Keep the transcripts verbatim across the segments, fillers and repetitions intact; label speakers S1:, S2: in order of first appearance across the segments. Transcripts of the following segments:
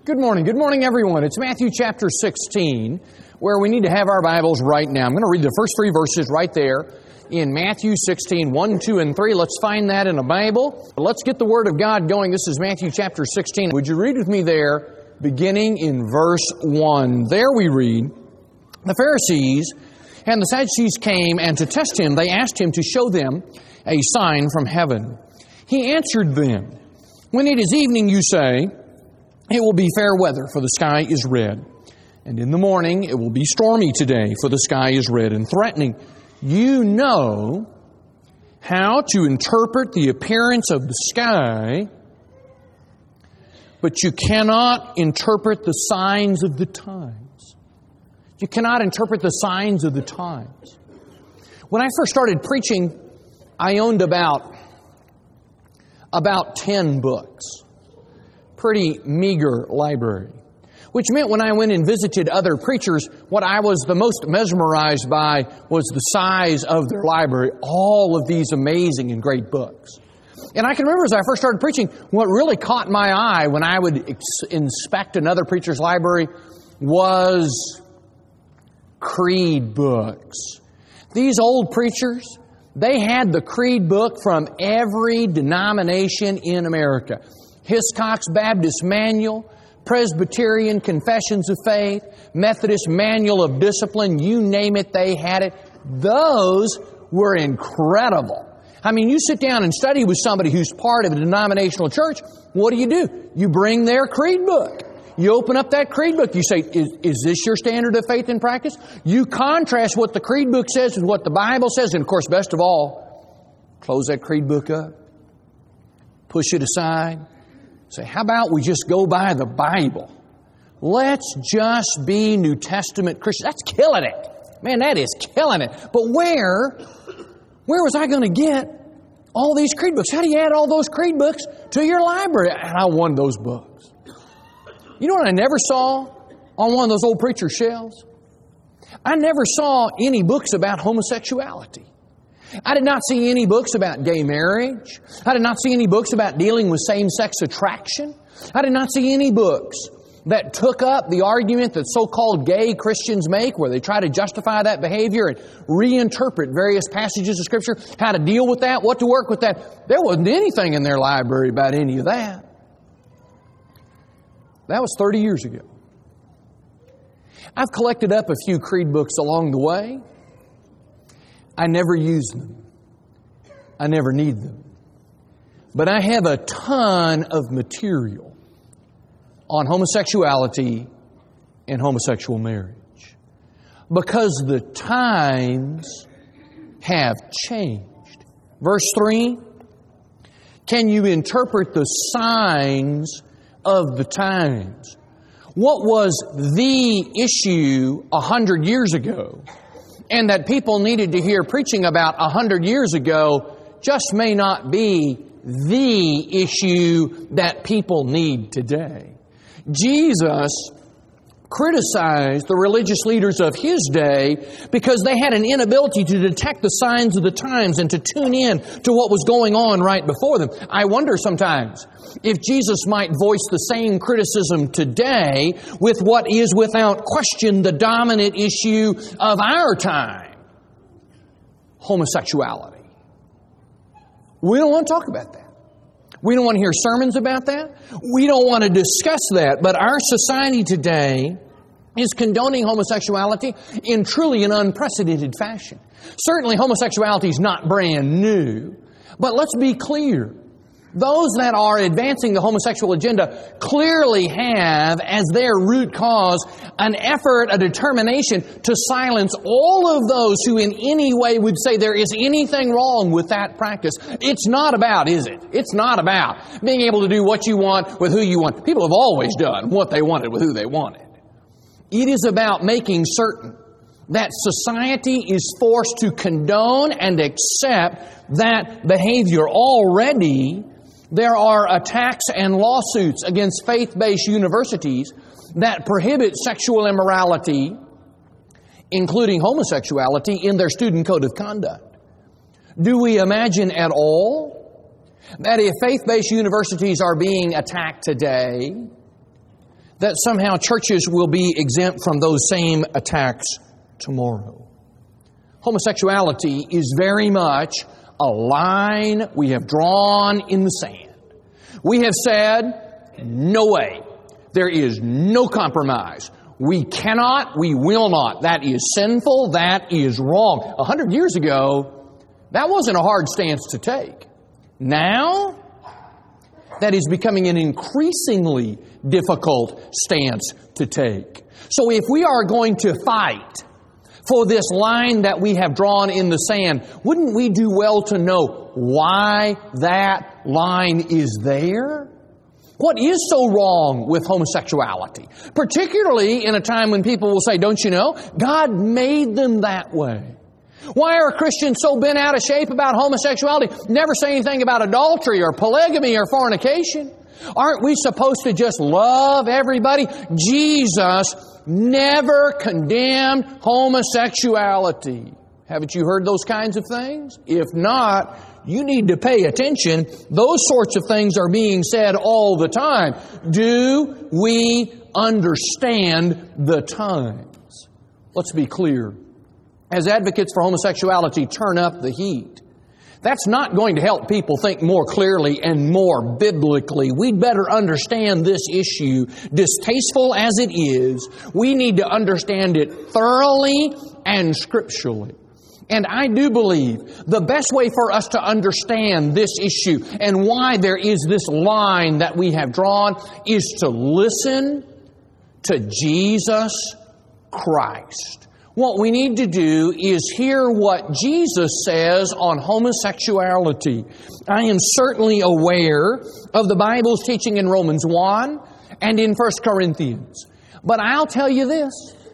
S1: Good morning. Good morning, everyone. It's Matthew chapter sixteen, where we need to have our Bibles right now. I'm going to read the first three verses right there in Matthew sixteen, one, two, and three. Let's find that in a Bible. Let's get the Word of God going. This is Matthew chapter sixteen. Would you read with me there, beginning in verse one? There we read, "The Pharisees and the Sadducees came, and to test him, they asked him to show them a sign from heaven. He answered them, 'When it is evening, you say, it will be fair weather, for the sky is red. And in the morning it will be stormy today, for the sky is red and threatening. You know how to interpret the appearance of the sky, but you cannot interpret the signs of the times.'" You cannot interpret the signs of the times. When I first started preaching, I owned about, about ten books. Pretty meager library. Which meant when I went and visited other preachers, what I was the most mesmerized by was the size of their library. All of these amazing and great books. And I can remember as I first started preaching, what really caught my eye when I would ex- inspect another preacher's library was creed books. These old preachers, they had the creed book from every denomination in America. Hiscox Baptist Manual, Presbyterian Confessions of Faith, Methodist Manual of Discipline, you name it, they had it. Those were incredible. I mean, you sit down and study with somebody who's part of a denominational church, what do you do? You bring their creed book. You open up that creed book. You say, is, is this your standard of faith and practice? You contrast what the creed book says with what the Bible says. And of course, best of all, close that creed book up. Push it aside. Say, how about we just go by the Bible? Let's just be New Testament Christians. That's killing it. Man, that is killing it. But where, where was I going to get all these creed books? How do you add all those creed books to your library? And I wanted those books. You know what I never saw on one of those old preacher shelves? I never saw any books about homosexuality. I did not see any books about gay marriage. I did not see any books about dealing with same-sex attraction. I did not see any books that took up the argument that so-called gay Christians make, where they try to justify that behavior and reinterpret various passages of Scripture, how to deal with that, what to work with that. There wasn't anything in their library about any of that. That was thirty years ago. I've collected up a few creed books along the way. I never use them. I never need them. But I have a ton of material on homosexuality and homosexual marriage. Because the times have changed. Verse three, can you interpret the signs of the times? What was the issue a hundred years ago, and that people needed to hear preaching about a hundred years ago, just may not be the issue that people need today. Jesus criticized the religious leaders of His day because they had an inability to detect the signs of the times and to tune in to what was going on right before them. I wonder sometimes if Jesus might voice the same criticism today with what is without question the dominant issue of our time: homosexuality. We don't want to talk about that. We don't want to hear sermons about that. We don't want to discuss that. But our society today is condoning homosexuality in truly an unprecedented fashion. Certainly homosexuality is not brand new. But let's be clear. Those that are advancing the homosexual agenda clearly have as their root cause an effort, a determination to silence all of those who in any way would say there is anything wrong with that practice. It's not about, is it? It's not about being able to do what you want with who you want. People have always done what they wanted with who they wanted. It is about making certain that society is forced to condone and accept that behavior. Already, there are attacks and lawsuits against faith-based universities that prohibit sexual immorality, including homosexuality, in their student code of conduct. Do we imagine at all that if faith-based universities are being attacked today, that somehow churches will be exempt from those same attacks tomorrow. Homosexuality is very much a line we have drawn in the sand. We have said, no way. There is no compromise. We cannot, we will not. That is sinful, that is wrong. A hundred years ago, that wasn't a hard stance to take. Now, that is becoming an increasingly difficult stance to take. So if we are going to fight for this line that we have drawn in the sand, wouldn't we do well to know why that line is there? What is so wrong with homosexuality? Particularly in a time when people will say, don't you know, God made them that way. Why are Christians so bent out of shape about homosexuality? Never say anything about adultery or polygamy or fornication. Aren't we supposed to just love everybody? Jesus never condemned homosexuality. Haven't you heard those kinds of things? If not, you need to pay attention. Those sorts of things are being said all the time. Do we understand the times? Let's be clear. As advocates for homosexuality turn up the heat, that's not going to help people think more clearly and more biblically. We'd better understand this issue, distasteful as it is. We need to understand it thoroughly and scripturally. And I do believe the best way for us to understand this issue and why there is this line that we have drawn is to listen to Jesus Christ. What we need to do is hear what Jesus says on homosexuality. I am certainly aware of the Bible's teaching in Romans one and in First Corinthians. But I'll tell you this.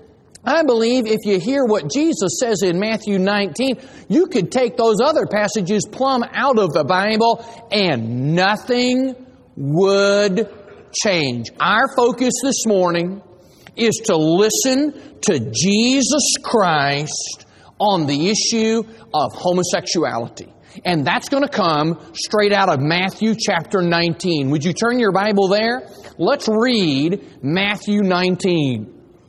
S1: I believe if you hear what Jesus says in Matthew nineteen, you could take those other passages plumb out of the Bible and nothing would change. Our focus this morning is to listen to Jesus Christ on the issue of homosexuality. And that's going to come straight out of Matthew chapter nineteen. Would you turn your Bible there? Let's read Matthew nineteen.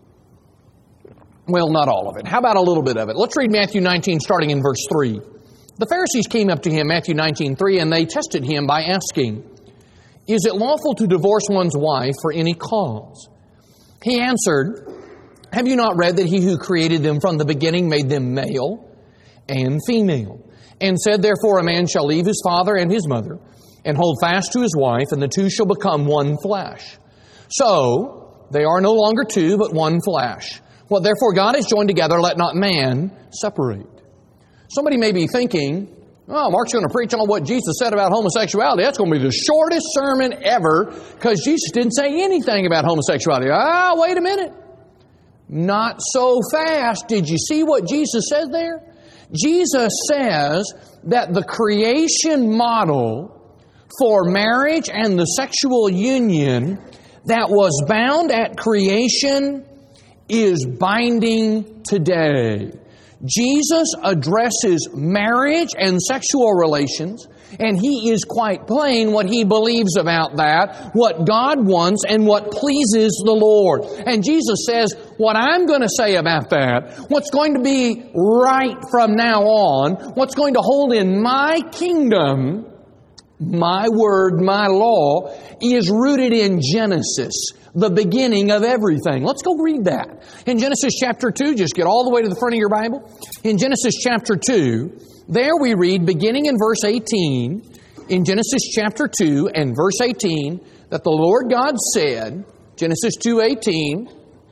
S1: Well, not all of it. How about a little bit of it? Let's read Matthew nineteen starting in verse three. The Pharisees came up to him, Matthew nineteen three, and they tested him by asking, "Is it lawful to divorce one's wife for any cause?" He answered, "Have you not read that he who created them from the beginning made them male and female? And said, therefore, a man shall leave his father and his mother, and hold fast to his wife, and the two shall become one flesh. So, they are no longer two, but one flesh. What therefore God has joined together, let not man separate." Somebody may be thinking, oh, Mark's going to preach on what Jesus said about homosexuality. That's going to be the shortest sermon ever, because Jesus didn't say anything about homosexuality. Ah, wait a minute. Not so fast. Did you see what Jesus said there? Jesus says that the creation model for marriage and the sexual union that was bound at creation is binding today. Jesus addresses marriage and sexual relations, and He is quite plain what He believes about that, what God wants, and what pleases the Lord. And Jesus says, what I'm going to say about that, what's going to be right from now on, what's going to hold in my kingdom, my word, my law, is rooted in Genesis, the beginning of everything. Let's go read that. In Genesis chapter two, just get all the way to the front of your Bible. In Genesis chapter two, there we read, beginning in verse eighteen, in Genesis chapter two and verse eighteen, that the Lord God said, Genesis two eighteen,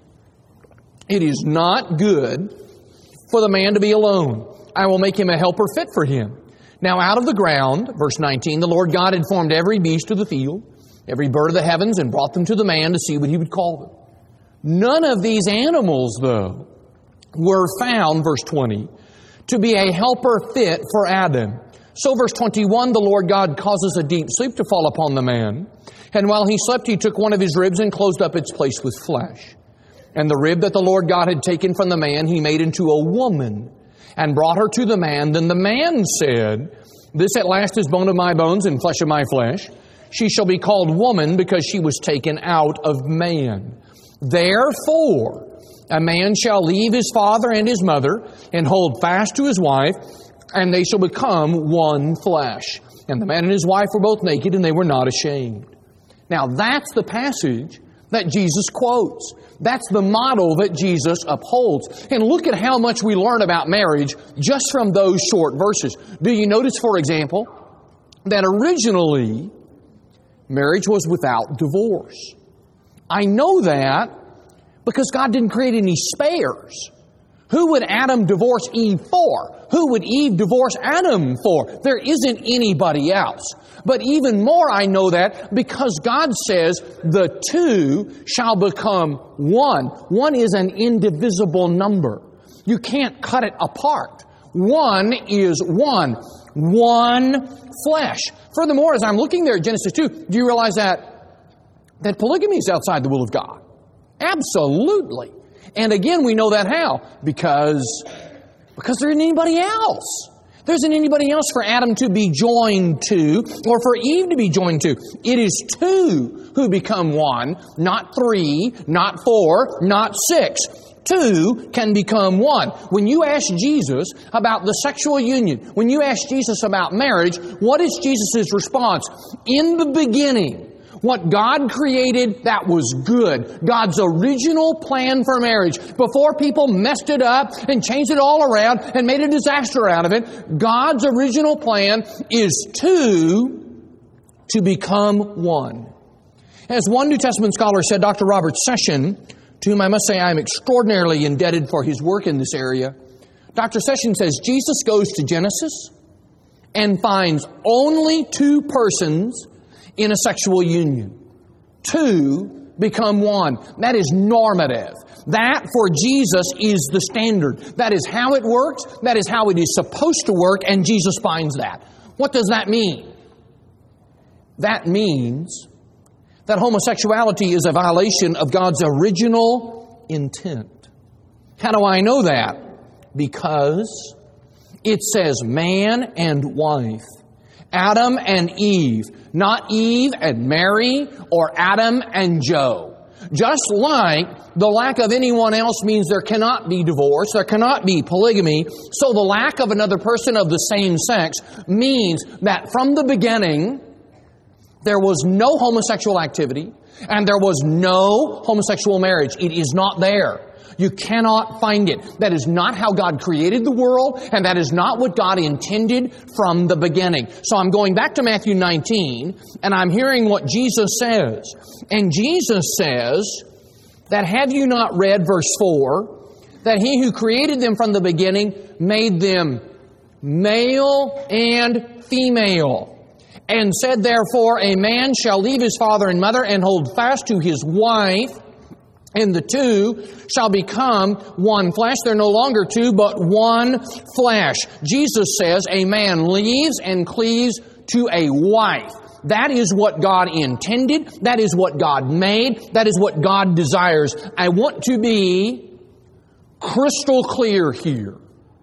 S1: "It is not good for the man to be alone. I will make him a helper fit for him. Now out of the ground," verse nineteen, "the Lord God had formed every beast of the field, every bird of the heavens, and brought them to the man to see what he would call them. None of these animals, though, were found," verse twenty, "to be a helper fit for Adam. So," verse twenty-one, "the Lord God causes a deep sleep to fall upon the man. And while he slept, he took one of his ribs and closed up its place with flesh. And the rib that the Lord God had taken from the man, he made into a woman, and brought her to the man. Then the man said, 'This at last is bone of my bones and flesh of my flesh. she shall be called woman because she was taken out of man. Therefore, a man shall leave his father and his mother and hold fast to his wife, and they shall become one flesh. And the man and his wife were both naked, and they were not ashamed. Now, that's the passage that Jesus quotes. That's the model that Jesus upholds. And look at how much we learn about marriage just from those short verses. Do you notice, for example, that originally marriage was without divorce? I know that because God didn't create any spares. Who would Adam divorce Eve for? Who would Eve divorce Adam for? There isn't anybody else. But even more, I know that because God says the two shall become one. One is an indivisible number. You can't cut it apart. One is one. One flesh. Furthermore, as I'm looking there at Genesis two, do you realize that, that polygamy is outside the will of God? Absolutely. And again, we know that how? Because, because there isn't anybody else. There isn't anybody else for Adam to be joined to or for Eve to be joined to. It is two who become one, not three, not four, not six. Two can become one. When you ask Jesus about the sexual union, when you ask Jesus about marriage, what is Jesus' response? In the beginning, what God created, that was good. God's original plan for marriage. Before people messed it up and changed it all around and made a disaster out of it, God's original plan is two to become one. As one New Testament scholar said, Doctor Robert Session, to whom I must say I am extraordinarily indebted for his work in this area, Doctor Session says Jesus goes to Genesis and finds only two persons in a sexual union. Two become one. That is normative. That for Jesus is the standard. That is how it works. That is how it is supposed to work, and Jesus finds that. What does that mean? That means that homosexuality is a violation of God's original intent. How do I know that? Because it says man and wife. Adam and Eve, not Eve and Mary or Adam and Joe. Just like the lack of anyone else means there cannot be divorce, there cannot be polygamy, so the lack of another person of the same sex means that from the beginning there was no homosexual activity and there was no homosexual marriage. It is not there. You cannot find it. That is not how God created the world, and that is not what God intended from the beginning. So I'm going back to Matthew nineteen, and I'm hearing what Jesus says. And Jesus says that, have you not read verse four, that He who created them from the beginning made them male and female, and said, therefore, a man shall leave his father and mother and hold fast to his wife, and the two shall become one flesh. They're no longer two, but one flesh. Jesus says a man leaves and cleaves to a wife. That is what God intended. That is what God made. That is what God desires. I want to be crystal clear here.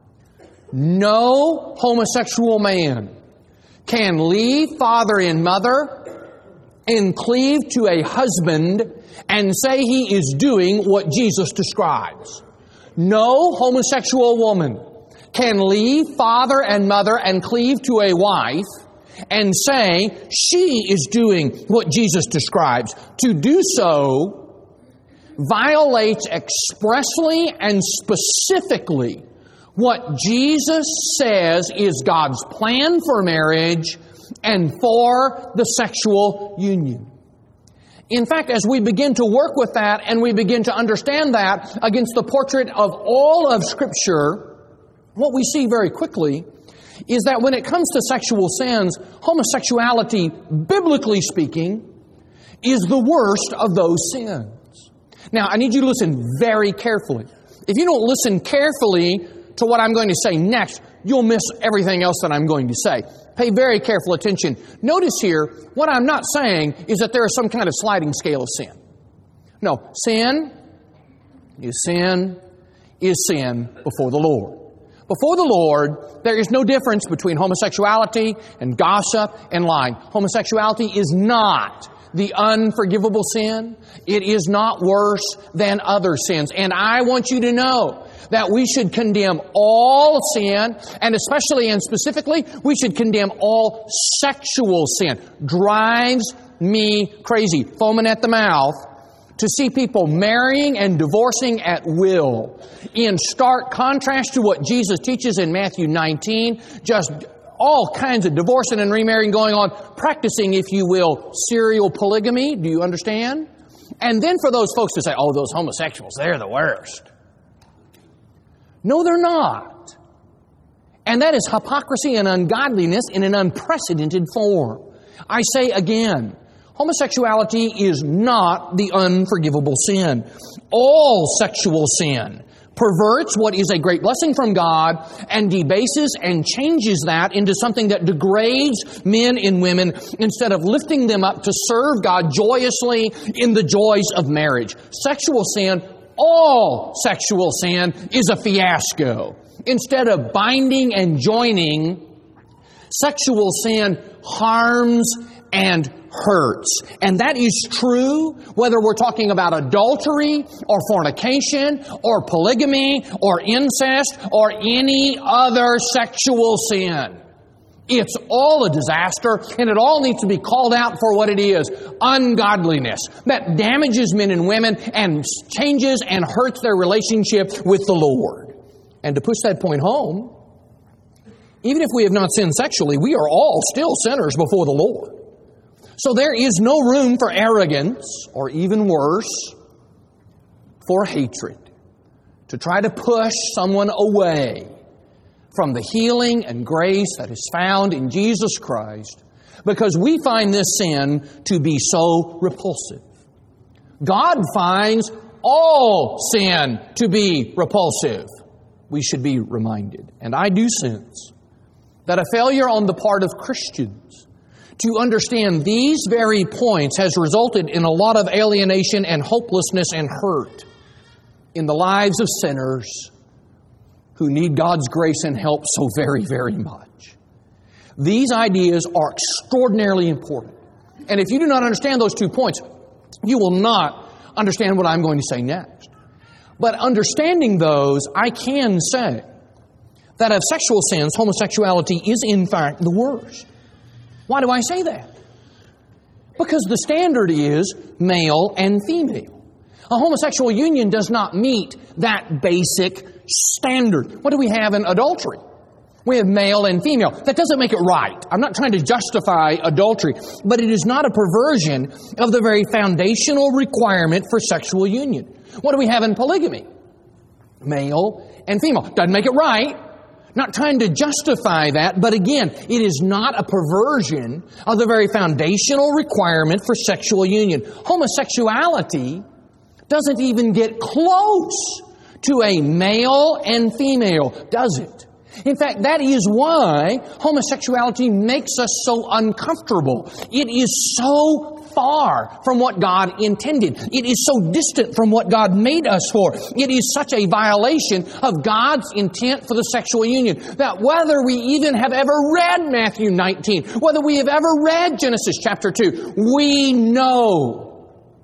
S1: No homosexual man can leave father and mother and cleave to a husband and say he is doing what Jesus describes. No homosexual woman can leave father and mother and cleave to a wife and say she is doing what Jesus describes. To do so violates expressly and specifically what Jesus says is God's plan for marriage and for the sexual union. In fact, as we begin to work with that and we begin to understand that against the portrait of all of Scripture, what we see very quickly is that when it comes to sexual sins, homosexuality, biblically speaking, is the worst of those sins. Now, I need you to listen very carefully. If you don't listen carefully to what I'm going to say next, you'll miss everything else that I'm going to say. Pay very careful attention. Notice here, what I'm not saying is that there is some kind of sliding scale of sin. No, sin is sin is sin before the Lord. Before the Lord, there is no difference between homosexuality and gossip and lying. Homosexuality is not the unforgivable sin. It is not worse than other sins. And I want you to know that we should condemn all sin, and especially and specifically, we should condemn all sexual sin. Drives me crazy, foaming at the mouth, to see people marrying and divorcing at will, in stark contrast to what Jesus teaches in Matthew nineteen, just all kinds of divorcing and remarrying going on, practicing, if you will, serial polygamy. Do you understand? And then for those folks to say, oh, those homosexuals, they're the worst. No, they're not. And that is hypocrisy and ungodliness in an unprecedented form. I say again, homosexuality is not the unforgivable sin. All sexual sin perverts what is a great blessing from God and debases and changes that into something that degrades men and women instead of lifting them up to serve God joyously in the joys of marriage. Sexual sin, all sexual sin, is a fiasco. Instead of binding and joining, sexual sin harms and hurts. And that is true whether we're talking about adultery or fornication or polygamy or incest or any other sexual sin. It's all a disaster, and it all needs to be called out for what it is: ungodliness that damages men and women and changes and hurts their relationship with the Lord. And to push that point home, even if we have not sinned sexually, we are all still sinners before the Lord. So there is no room for arrogance, or even worse, for hatred, to try to push someone away from the healing and grace that is found in Jesus Christ, because we find this sin to be so repulsive. God finds all sin to be repulsive. We should be reminded, and I do sense, that a failure on the part of Christians to understand these very points has resulted in a lot of alienation and hopelessness and hurt in the lives of sinners who need God's grace and help so very, very much. These ideas are extraordinarily important. And if you do not understand those two points, you will not understand what I'm going to say next. But understanding those, I can say that of sexual sins, homosexuality is in fact the worst. Why do I say that? Because the standard is male and female. A homosexual union does not meet that basic standard. What do we have in adultery? We have male and female. That doesn't make it right. I'm not trying to justify adultery, but it is not a perversion of the very foundational requirement for sexual union. What do we have in polygamy? Male and female. Doesn't make it right. Not trying to justify that, but again, it is not a perversion of the very foundational requirement for sexual union. Homosexuality doesn't even get close to a male and female, does it? In fact, that is why homosexuality makes us so uncomfortable. It is so far from what God intended. It is so distant from what God made us for. It is such a violation of God's intent for the sexual union that whether we even have ever read Matthew nineteen, whether we have ever read Genesis chapter two, we know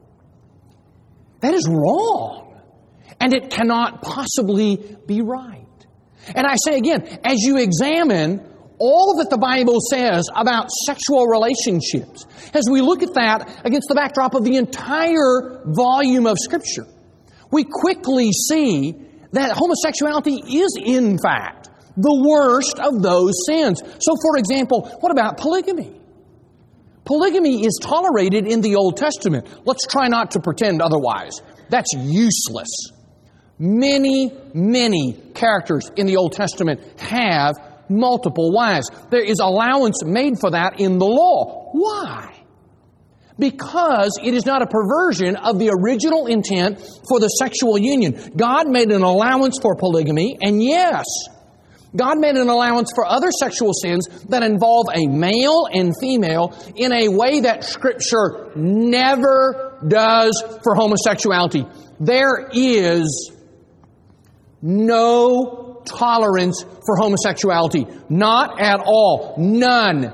S1: that is wrong. And it cannot possibly be right. And I say again, as you examine all that the Bible says about sexual relationships, as we look at that against the backdrop of the entire volume of Scripture, we quickly see that homosexuality is, in fact, the worst of those sins. So, for example, what about polygamy? Polygamy is tolerated in the Old Testament. Let's try not to pretend otherwise. That's useless. Many, many characters in the Old Testament have multiple wives. There is allowance made for that in the law. Why? Because it is not a perversion of the original intent for the sexual union. God made an allowance for polygamy, and yes, God made an allowance for other sexual sins that involve a male and female in a way that Scripture never does for homosexuality. There is no tolerance for homosexuality. Not at all. None.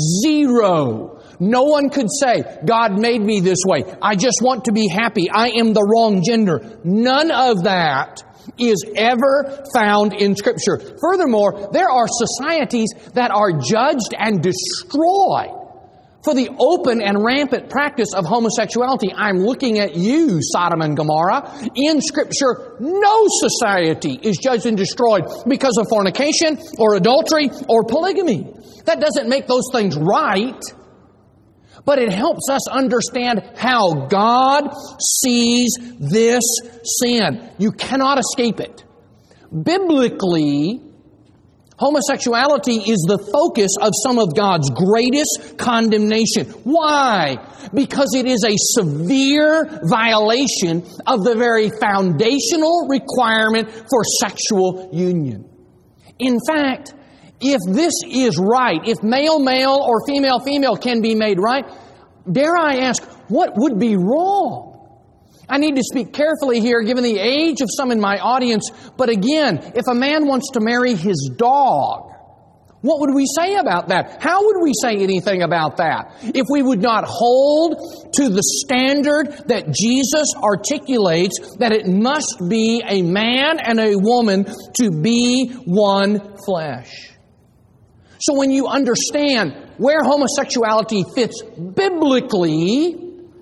S1: Zero. No one could say, God made me this way. I just want to be happy. I am the wrong gender. None of that is ever found in Scripture. Furthermore, there are societies that are judged and destroyed for the open and rampant practice of homosexuality. I'm looking at you, Sodom and Gomorrah. In Scripture, no society is judged and destroyed because of fornication or adultery or polygamy. That doesn't make those things right, but it helps us understand how God sees this sin. You cannot escape it. Biblically, homosexuality is the focus of some of God's greatest condemnation. Why? Because it is a severe violation of the very foundational requirement for sexual union. In fact, if this is right, if male-male or female-female can be made right, dare I ask, what would be wrong? I need to speak carefully here, given the age of some in my audience. But again, if a man wants to marry his dog, what would we say about that? How would we say anything about that? If we would not hold to the standard that Jesus articulates, that it must be a man and a woman to be one flesh. So when you understand where homosexuality fits biblically,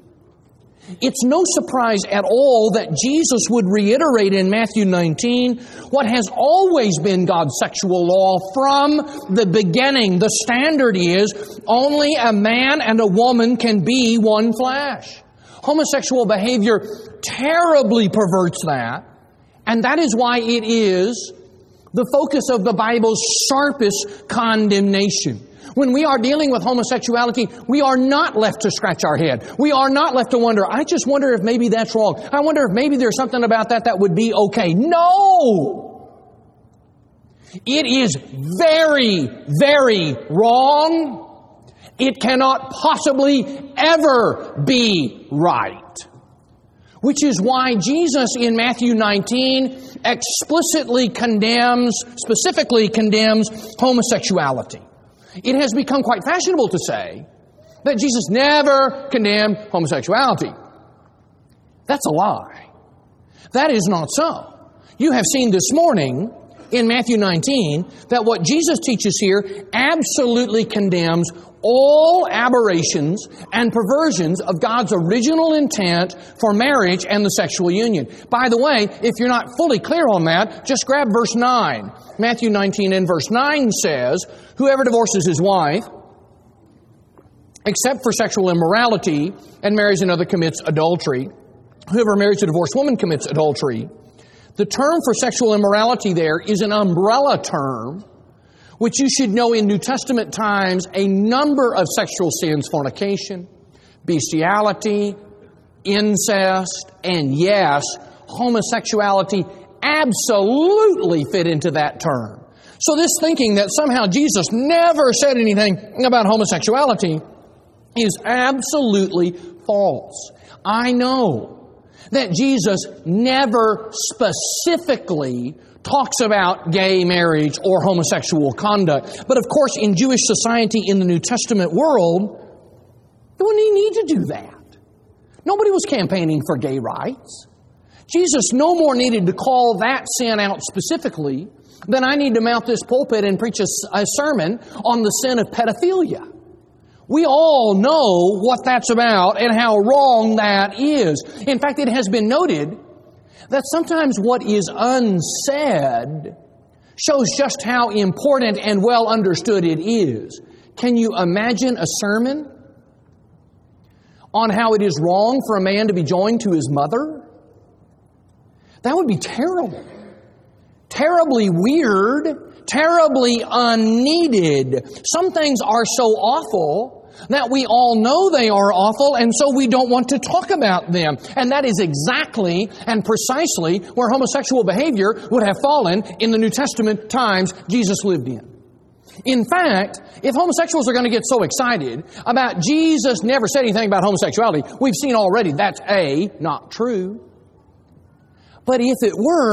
S1: it's no surprise at all that Jesus would reiterate in Matthew nineteen what has always been God's sexual law from the beginning. The standard is only a man and a woman can be one flesh. Homosexual behavior terribly perverts that, and that is why it is the focus of the Bible's sharpest condemnation. When we are dealing with homosexuality, we are not left to scratch our head. We are not left to wonder, I just wonder if maybe that's wrong. I wonder if maybe there's something about that that would be okay. No! It is very, very wrong. It cannot possibly ever be right. Which is why Jesus in Matthew nineteen explicitly condemns, specifically condemns homosexuality. It has become quite fashionable to say that Jesus never condemned homosexuality. That's a lie. That is not so. You have seen this morning in Matthew nineteen that what Jesus teaches here absolutely condemns all aberrations and perversions of God's original intent for marriage and the sexual union. By the way, if you're not fully clear on that, just grab verse nine. Matthew nineteen and verse nine says, whoever divorces his wife, except for sexual immorality, and marries another commits adultery. Whoever marries a divorced woman commits adultery. The term for sexual immorality there is an umbrella term, which you should know in New Testament times, a number of sexual sins, fornication, bestiality, incest, and yes, homosexuality absolutely fit into that term. So this thinking that somehow Jesus never said anything about homosexuality is absolutely false. I know that Jesus never specifically talks about gay marriage or homosexual conduct. But of course, in Jewish society in the New Testament world, there wouldn't even need to do that. Nobody was campaigning for gay rights. Jesus no more needed to call that sin out specifically than I need to mount this pulpit and preach a, a sermon on the sin of pedophilia. We all know what that's about and how wrong that is. In fact, it has been noted that sometimes what is unsaid shows just how important and well understood it is. Can you imagine a sermon on how it is wrong for a man to be joined to his mother? That would be terrible. Terribly weird, terribly unneeded. Some things are so awful that we all know they are awful, and so we don't want to talk about them. And that is exactly and precisely where homosexual behavior would have fallen in the New Testament times Jesus lived in. In fact, if homosexuals are going to get so excited about Jesus never said anything about homosexuality, we've seen already that's A, not true. But if it were,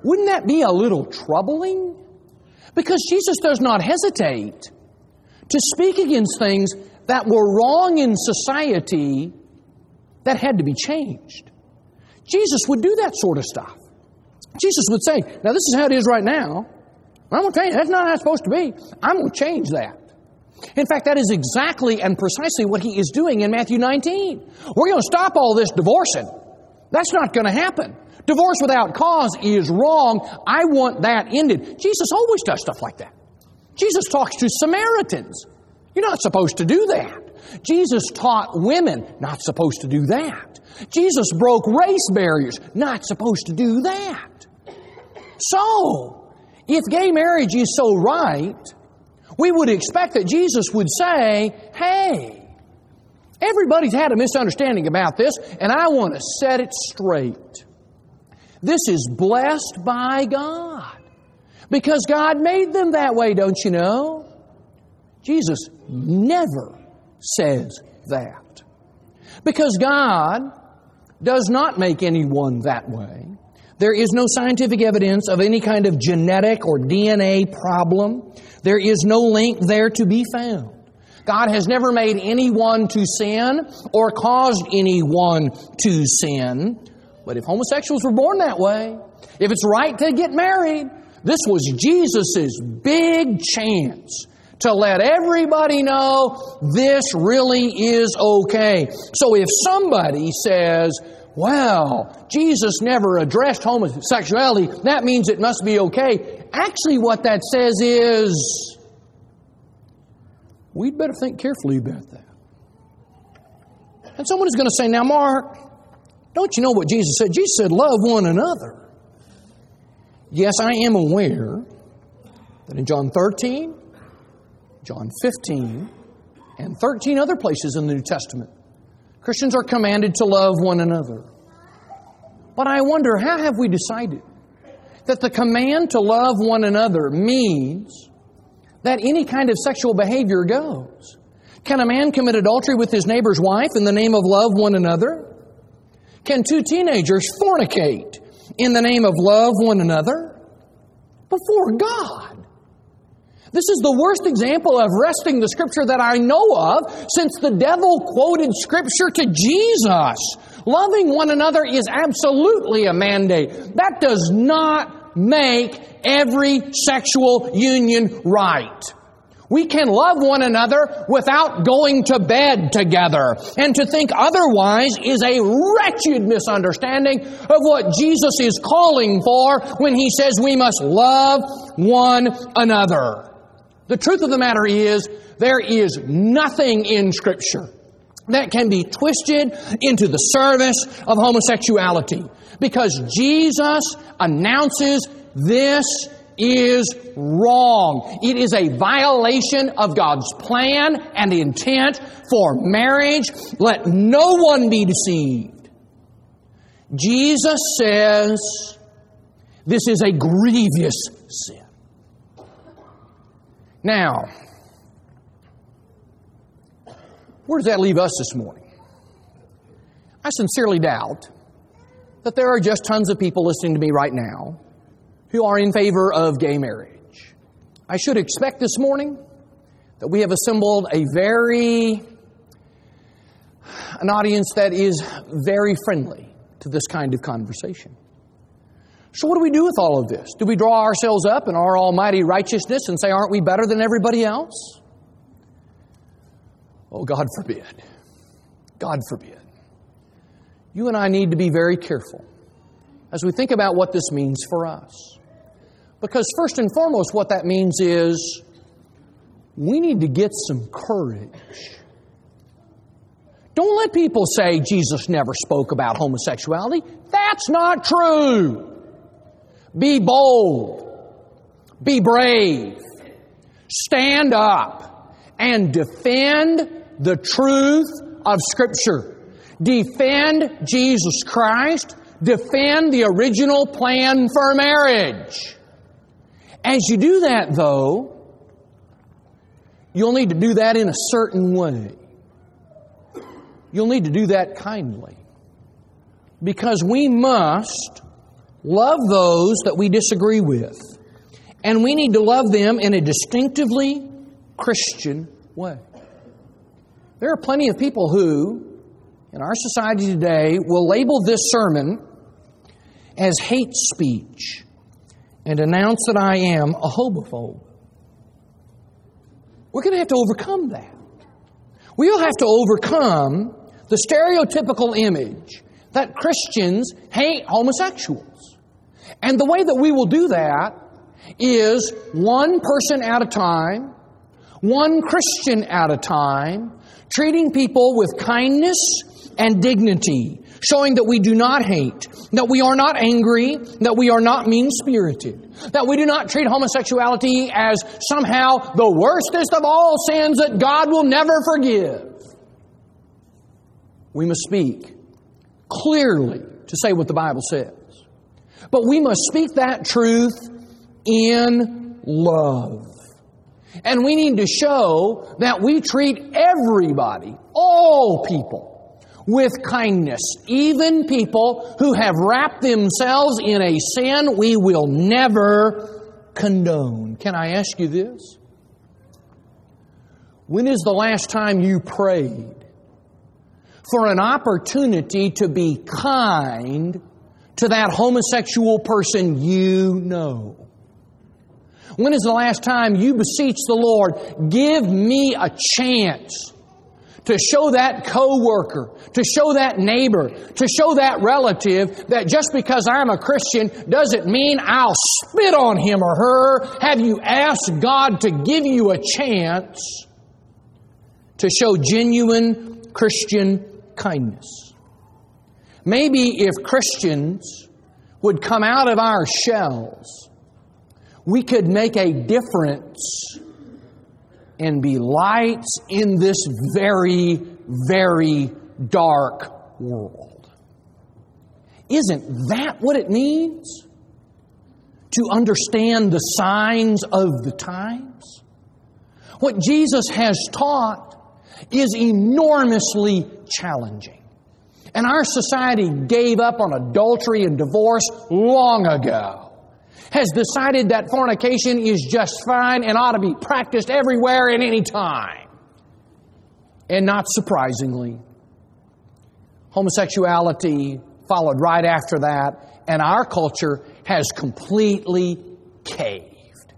S1: wouldn't that be a little troubling? Because Jesus does not hesitate to speak against things that were wrong in society that had to be changed. Jesus would do that sort of stuff. Jesus would say, now this is how it is right now. I'm going to change. That's not how it's supposed to be. I'm going to change that. In fact, that is exactly and precisely what He is doing in Matthew nineteen. We're going to stop all this divorcing. That's not going to happen. Divorce without cause is wrong. I want that ended. Jesus always does stuff like that. Jesus talks to Samaritans. You're not supposed to do that. Jesus taught women, not supposed to do that. Jesus broke race barriers, not supposed to do that. So, if gay marriage is so right, we would expect that Jesus would say, hey, everybody's had a misunderstanding about this, and I want to set it straight. This is blessed by God. Because God made them that way, don't you know? Jesus never says that. Because God does not make anyone that way. There is no scientific evidence of any kind of genetic or D N A problem. There is no link there to be found. God has never made anyone to sin or caused anyone to sin. But if homosexuals were born that way, if it's right to get married, this was Jesus' big chance to let everybody know this really is okay. So if somebody says, well, Jesus never addressed homosexuality, that means it must be okay. Actually, what that says is, we'd better think carefully about that. And someone is going to say, now, Mark, don't you know what Jesus said? Jesus said, love one another. Yes, I am aware that in John thirteen, John fifteen, and thirteen other places in the New Testament, Christians are commanded to love one another. But I wonder, how have we decided that the command to love one another means that any kind of sexual behavior goes? Can a man commit adultery with his neighbor's wife in the name of love one another? Can two teenagers fornicate in the name of love one another? Before God. This is the worst example of wresting the Scripture that I know of since the devil quoted Scripture to Jesus. Loving one another is absolutely a mandate. That does not make every sexual union right. We can love one another without going to bed together. And to think otherwise is a wretched misunderstanding of what Jesus is calling for when He says we must love one another. The truth of the matter is, there is nothing in Scripture that can be twisted into the service of homosexuality. Because Jesus announces this is wrong. It is a violation of God's plan and intent for marriage. Let no one be deceived. Jesus says this is a grievous sin. Now, where does that leave us this morning? I sincerely doubt that there are just tons of people listening to me right now who are in favor of gay marriage. I should expect this morning that we have assembled a very, an audience that is very friendly to this kind of conversation. So what do we do with all of this? Do we draw ourselves up in our almighty righteousness and say, aren't we better than everybody else? Oh, God forbid. God forbid. You and I need to be very careful as we think about what this means for us. Because first and foremost, what that means is we need to get some courage. Don't let people say Jesus never spoke about homosexuality. That's not true. Be bold. Be brave. Stand up and defend the truth of Scripture. Defend Jesus Christ. Defend the original plan for marriage. As you do that, though, you'll need to do that in a certain way. You'll need to do that kindly. Because we must love those that we disagree with. And we need to love them in a distinctively Christian way. There are plenty of people who, in our society today, will label this sermon as hate speech and announce that I am a homophobe. We're going to have to overcome that. We'll have to overcome the stereotypical image that Christians hate homosexuals. And the way that we will do that is one person at a time, one Christian at a time, treating people with kindness and dignity, showing that we do not hate, that we are not angry, that we are not mean-spirited, that we do not treat homosexuality as somehow the worstest of all sins that God will never forgive. We must speak clearly to say what the Bible says. But we must speak that truth in love. And we need to show that we treat everybody, all people, with kindness. Even people who have wrapped themselves in a sin we will never condone. Can I ask you this? When is the last time you prayed for an opportunity to be kind to that homosexual person you know? When is the last time you beseeched the Lord, give me a chance to show that coworker, to show that neighbor, to show that relative that just because I'm a Christian doesn't mean I'll spit on him or her? Have you asked God to give you a chance to show genuine Christian kindness? Maybe if Christians would come out of our shells, we could make a difference and be lights in this very, very dark world. Isn't that what it means to understand the signs of the times? What Jesus has taught is enormously challenging. And our society gave up on adultery and divorce long ago. Has decided that fornication is just fine and ought to be practiced everywhere at any time. And not surprisingly, homosexuality followed right after that, and our culture has completely caved.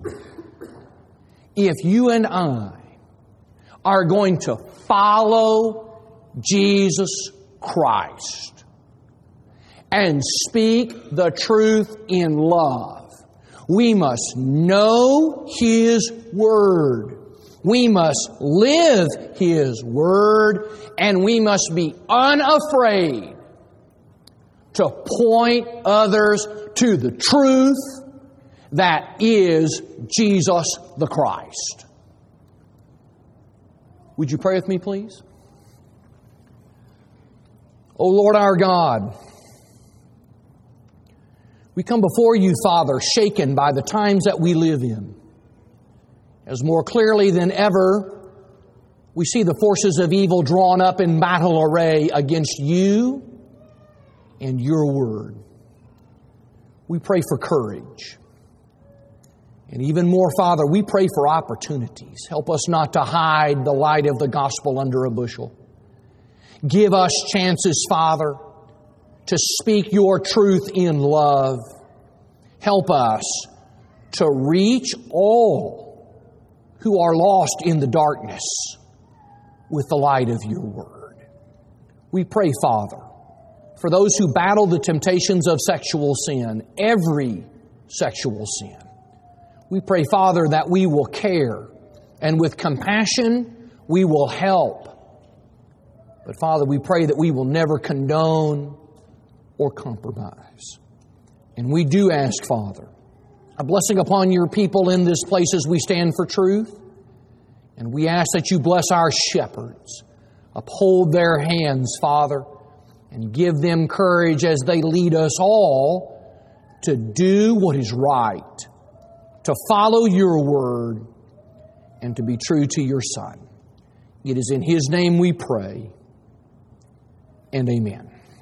S1: If you and I are going to follow Jesus Christ and speak the truth in love, we must know His Word. We must live His Word. And we must be unafraid to point others to the truth that is Jesus the Christ. Would you pray with me, please? O Lord our God, we come before you, Father, shaken by the times that we live in. As more clearly than ever, we see the forces of evil drawn up in battle array against you and your word. We pray for courage. And even more, Father, we pray for opportunities. Help us not to hide the light of the gospel under a bushel. Give us chances, Father, to speak your truth in love. Help us to reach all who are lost in the darkness with the light of your word. We pray, Father, for those who battle the temptations of sexual sin, every sexual sin. We pray, Father, that we will care, and with compassion we will help. But Father, we pray that we will never condone or compromise. And we do ask, Father, a blessing upon your people in this place as we stand for truth. And we ask that you bless our shepherds. Uphold their hands, Father, and give them courage as they lead us all to do what is right, to follow your word, and to be true to your Son. It is in His name we pray, and amen.